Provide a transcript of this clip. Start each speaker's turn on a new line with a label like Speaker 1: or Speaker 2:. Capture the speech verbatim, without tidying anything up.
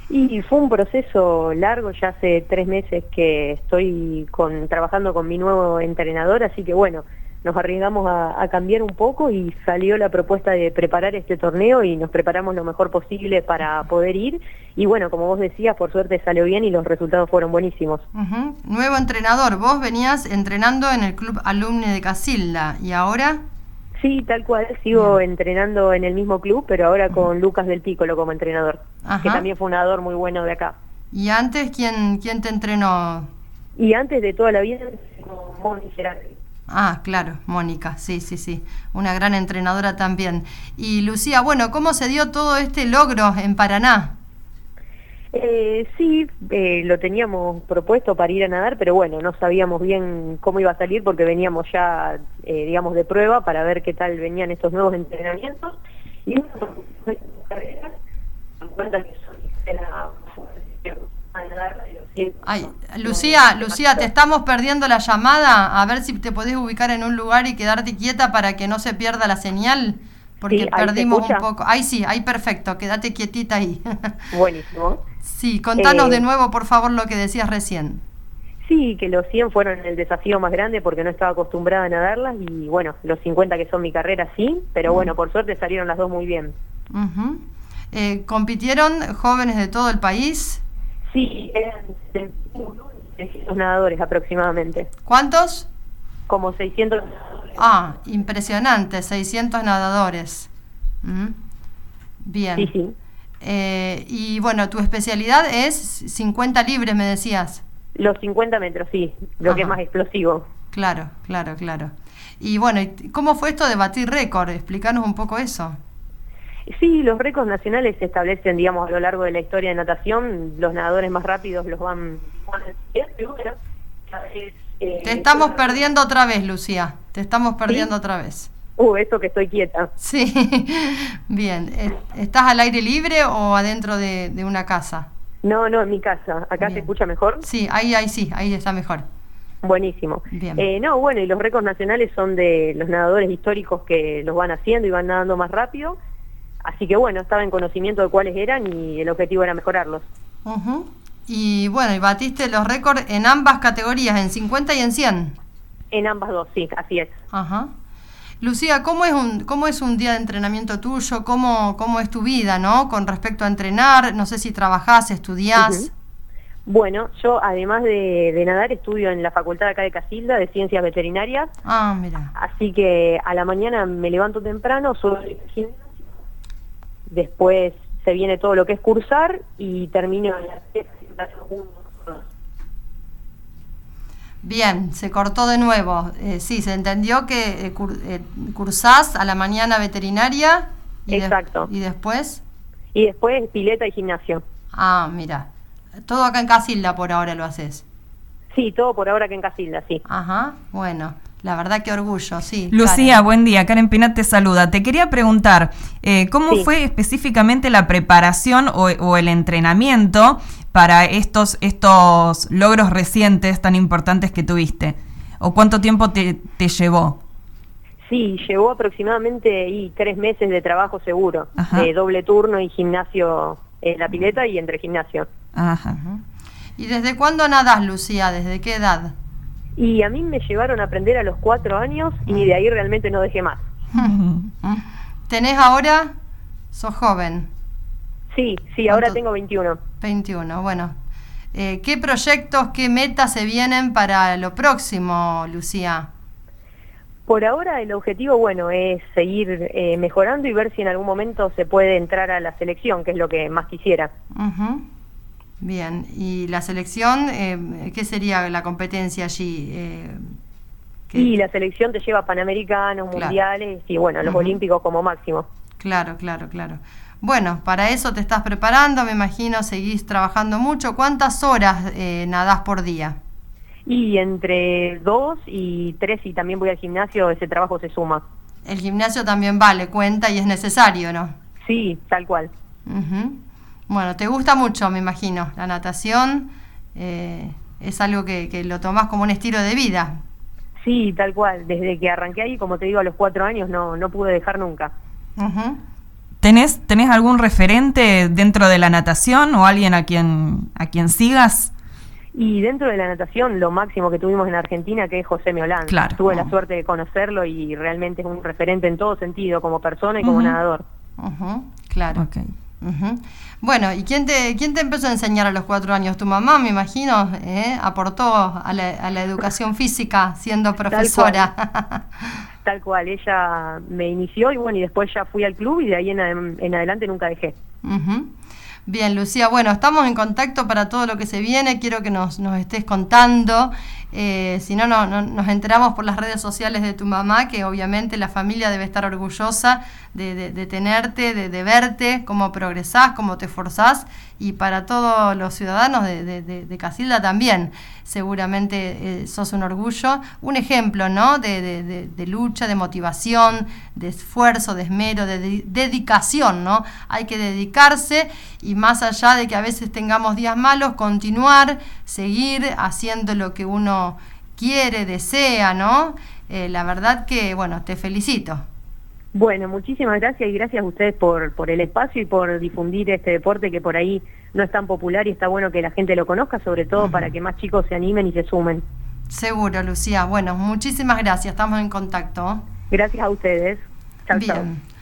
Speaker 1: Y fue un proceso largo, ya hace tres meses que estoy con, trabajando con mi nuevo entrenador, así que bueno, nos arriesgamos a, a cambiar un poco y salió la propuesta de preparar este torneo y nos preparamos lo mejor posible para poder ir. Y bueno, como vos decías, por suerte salió bien y los resultados fueron buenísimos.
Speaker 2: Uh-huh. Nuevo entrenador, vos venías entrenando en el Club Alumni de Casilda, ¿y ahora?
Speaker 1: Sí, tal cual, sigo
Speaker 2: Bien.
Speaker 1: entrenando en el mismo club, pero ahora con Lucas del Pícolo como entrenador,
Speaker 2: Ajá.
Speaker 1: que también fue un nadador muy bueno de acá.
Speaker 2: ¿Y antes quién, quién te entrenó?
Speaker 1: Y antes de toda la vida, con Moni Gerardi.
Speaker 2: Ah, claro, Mónica, sí, sí, sí, una gran entrenadora también. Y Lucía, bueno, ¿cómo se dio todo este logro en Paraná?
Speaker 1: Eh, sí, eh, lo teníamos propuesto para ir a nadar, pero bueno, no sabíamos bien cómo iba a salir porque veníamos ya, eh, digamos, de prueba para ver qué tal venían estos nuevos entrenamientos. Y una carrera, en cuenta que soy la a nadar.
Speaker 2: Ay, Lucía, Lucía, te estamos perdiendo la llamada, a ver si te podés ubicar en un lugar y quedarte quieta para que no se pierda la señal, porque
Speaker 1: Sí,
Speaker 2: perdimos un poco. Ahí sí, ahí perfecto, quédate quietita ahí.
Speaker 1: Buenísimo.
Speaker 2: Sí, contanos
Speaker 1: eh,
Speaker 2: de nuevo, por favor, lo que decías recién.
Speaker 1: Sí, que los cien fueron el desafío más grande porque no estaba acostumbrada a nadarlas y bueno, los cincuenta que son mi carrera sí, pero uh-huh. bueno, por suerte salieron las dos muy bien.
Speaker 2: Uh-huh. eh, ¿Compitieron jóvenes de todo el país?
Speaker 1: Sí, eran seiscientos nadadores aproximadamente.
Speaker 2: ¿Cuántos?
Speaker 1: Como seiscientos nadadores.
Speaker 2: Ah, impresionante, seiscientos nadadores. Uh-huh. Bien.
Speaker 1: Sí, sí.
Speaker 2: Eh, y bueno, tu especialidad es cincuenta libres, me decías.
Speaker 1: Los cincuenta metros, sí, lo Ajá. que es más explosivo.
Speaker 2: Claro, claro, claro. Y bueno, ¿cómo fue esto de batir récord? Explícanos un poco eso.
Speaker 1: Sí, los récords nacionales se establecen, digamos, a lo largo de la historia de natación. Los nadadores más rápidos los van...
Speaker 2: Eh, Te estamos eh, perdiendo otra vez, Lucía. Te estamos perdiendo ¿sí? otra vez.
Speaker 1: Uh, eso que estoy quieta.
Speaker 2: Sí, bien. ¿Estás al aire libre o adentro de, de una casa?
Speaker 1: No, no, en mi casa. ¿Acá bien. ¿Se escucha mejor?
Speaker 2: Sí, ahí, ahí sí, ahí está mejor.
Speaker 1: Buenísimo.
Speaker 2: Bien.
Speaker 1: Eh, no, bueno, y los récords nacionales son de los nadadores históricos que los van haciendo y van nadando más rápido. Así que bueno, estaba en conocimiento de cuáles eran y el objetivo era mejorarlos.
Speaker 2: Uh-huh. Y bueno, y batiste los récords en ambas categorías, en cincuenta y en cien.
Speaker 1: En ambas dos, sí, así es.
Speaker 2: Ajá. Lucía, ¿cómo es un cómo es un día de entrenamiento tuyo? ¿Cómo, cómo es tu vida, no? Con respecto a entrenar, no sé si trabajás, estudiás.
Speaker 1: Uh-huh. Bueno, yo además de, de nadar estudio en la facultad acá de Casilda de Ciencias Veterinarias.
Speaker 2: Ah, mira.
Speaker 1: Así que a la mañana me levanto temprano, suelo ir al gimnasio. Después se viene todo lo que es cursar y termino en la
Speaker 2: Bien, se cortó de nuevo. Eh, sí, se entendió que eh, cur, eh, cursás a la mañana veterinaria. Y
Speaker 1: Exacto.
Speaker 2: De, ¿Y después?
Speaker 1: Y después pileta y gimnasio.
Speaker 2: Ah, mira. Todo acá en Casilda por ahora lo haces.
Speaker 1: Sí, todo por ahora acá en Casilda, sí.
Speaker 2: Ajá, bueno. La verdad que orgullo, sí.
Speaker 3: Lucía, Karen. Buen día. Karen Pinat te saluda. Te quería preguntar, eh, ¿cómo sí. fue específicamente la preparación o, o el entrenamiento para estos, estos logros recientes tan importantes que tuviste? ¿O cuánto tiempo te, te llevó?
Speaker 1: Sí, llevó aproximadamente y tres meses de trabajo seguro, Ajá. de doble turno y gimnasio en la pileta y entre gimnasio.
Speaker 2: Ajá. ¿Y desde cuándo nadás, Lucía? ¿Desde qué edad?
Speaker 1: Y a mí me llevaron a aprender a los cuatro años y de ahí realmente no dejé más.
Speaker 2: ¿Tenés ahora? ¿Sos joven?
Speaker 1: Sí, sí, ahora tengo veintiuno.
Speaker 2: veintiuno, bueno. Eh, ¿Qué proyectos, qué metas se vienen para lo próximo, Lucía?
Speaker 1: Por ahora el objetivo, bueno, es seguir eh, mejorando y ver si en algún momento se puede entrar a la selección, que es lo que más quisiera.
Speaker 2: Uh-huh. Bien, ¿y la selección, eh, qué sería la competencia allí? Eh,
Speaker 1: y la selección te lleva a Panamericanos, claro. Mundiales y bueno, los uh-huh. Olímpicos como máximo.
Speaker 2: Claro, claro, claro. Bueno, para eso te estás preparando, me imagino, seguís trabajando mucho. ¿Cuántas horas eh, nadás por día?
Speaker 1: Y entre dos y tres, y también voy al gimnasio, ese trabajo se suma.
Speaker 2: El gimnasio también vale, cuenta y es necesario, ¿no?
Speaker 1: Sí, tal cual.
Speaker 2: Uh-huh. Bueno, te gusta mucho, me imagino, la natación, eh, es algo que, que lo tomás como un estilo de vida.
Speaker 1: Sí, tal cual, desde que arranqué ahí, como te digo, a los cuatro años no, no pude dejar nunca.
Speaker 2: Uh-huh.
Speaker 3: ¿Tenés, ¿Tenés algún referente dentro de la natación o alguien a quien, a quien sigas?
Speaker 1: Y dentro de la natación, lo máximo que tuvimos en Argentina, que es José Meolán.
Speaker 3: Claro.
Speaker 1: Tuve
Speaker 3: Oh.
Speaker 1: la suerte de conocerlo y realmente es un referente en todo sentido, como persona y como
Speaker 3: Uh-huh.
Speaker 1: nadador.
Speaker 2: Uh-huh, claro.
Speaker 3: Okay.
Speaker 2: Uh-huh. Bueno, ¿y quién te, quién te empezó a enseñar a los cuatro años? ¿Tu mamá, me imagino, eh? aportó a la, a la educación física siendo profesora?
Speaker 1: Tal cual. Tal cual, ella me inició y bueno, y después ya fui al club y de ahí en, en adelante nunca dejé.
Speaker 2: Uh-huh. Bien, Lucía, bueno, estamos en contacto para todo lo que se viene, quiero que nos, nos estés contando, eh, si no, no, no, nos enteramos por las redes sociales de tu mamá, que obviamente la familia debe estar orgullosa de, de, de tenerte, de, de verte, cómo progresás, cómo te esforzás, y para todos los ciudadanos de, de, de, de Casilda también, seguramente eh, sos un orgullo, un ejemplo, ¿no?, de, de, de, de lucha, de motivación, de esfuerzo, de esmero, de, de dedicación, ¿no? Hay que dedicarse y más allá de que a veces tengamos días malos, continuar, seguir haciendo lo que uno quiere, desea, ¿no? Eh, la verdad que, bueno, te felicito.
Speaker 1: Bueno, muchísimas gracias y gracias a ustedes por, por el espacio y por difundir este deporte que por ahí no es tan popular y está bueno que la gente lo conozca, sobre todo uh-huh. para que más chicos se animen y se sumen.
Speaker 2: Seguro, Lucía. Bueno, muchísimas gracias. Estamos en contacto.
Speaker 1: Gracias a ustedes. Chau,
Speaker 2: Bien.
Speaker 1: chau.